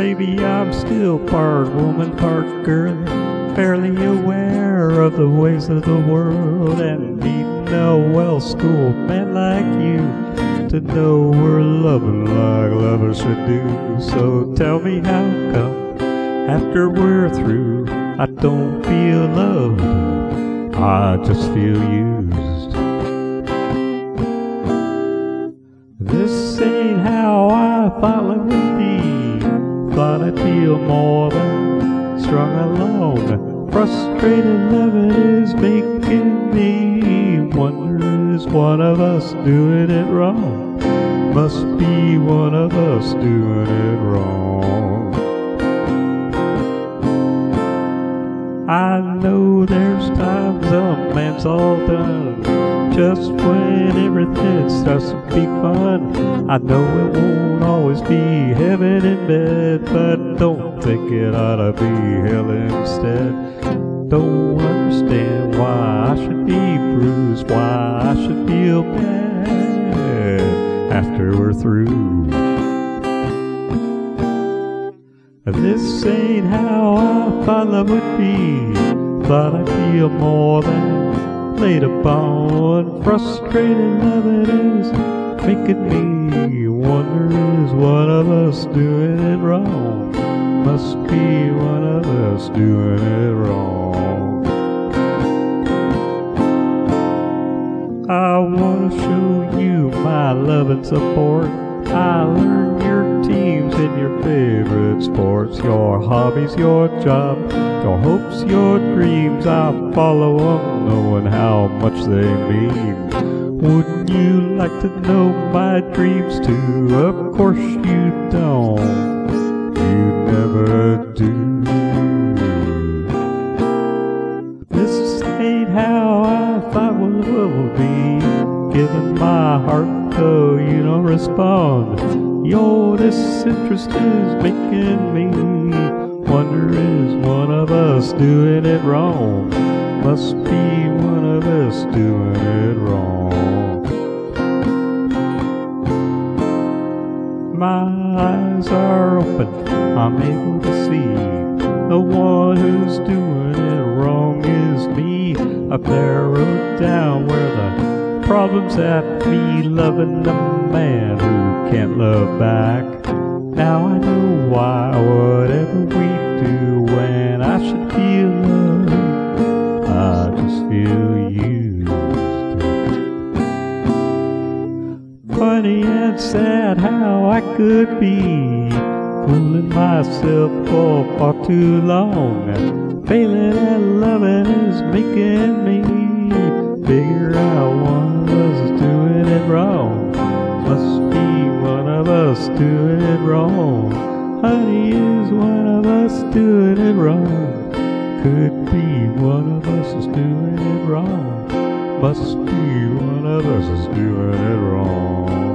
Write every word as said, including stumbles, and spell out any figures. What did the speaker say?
maybe I'm still part woman, part girl, fairly aware of the ways of the world, and needing a well-schooled man like you to know we're loving like lovers should do. So tell me how come after we're through I don't feel loved, I just feel used. This ain't how I thought it would be. Thought I'd feel more than strung along. Frustrated loving is making me wonder, is one of us doing it wrong? Must be one of us doing it wrong. I know there's times a man's all done, just when everything starts to be fun. I know it won't always be heaven in bed, but don't think it ought to be hell instead. Don't understand why I should be bruised, why I should feel bad after we're through. This ain't how I thought love would be. Thought I'd feel more than laid upon. Frustrated loving is making me wonder, is one of us doing it wrong? Must be one of us doing it wrong. I wanna show you my love and support. I learn your teams and your favorite sports, your hobbies, your job, your hopes, your dreams. I follow them knowing how much they mean. Wouldn't you like to know my dreams too? Of course you don't, you never do. This ain't how I thought love would be. Giving my heart though you don't respond. Your disinterest is making me wonder, is one of us doing it wrong? Must be one of us doing it wrong. My eyes are open, I'm able to see the one who's doing it wrong is me. I've narrowed down where the problem's at, me loving a man who can't love back. Now I know why whatever we do, when I should feel love, I just feel used. Funny and sad how I could be fooling myself for far too long. Failing at loving is making me figure out one of us is doing it wrong. Must be one of us doing it wrong. Honey, is one of us doing it wrong? Could be one of us is doing it wrong. Must be one of us is doing it wrong.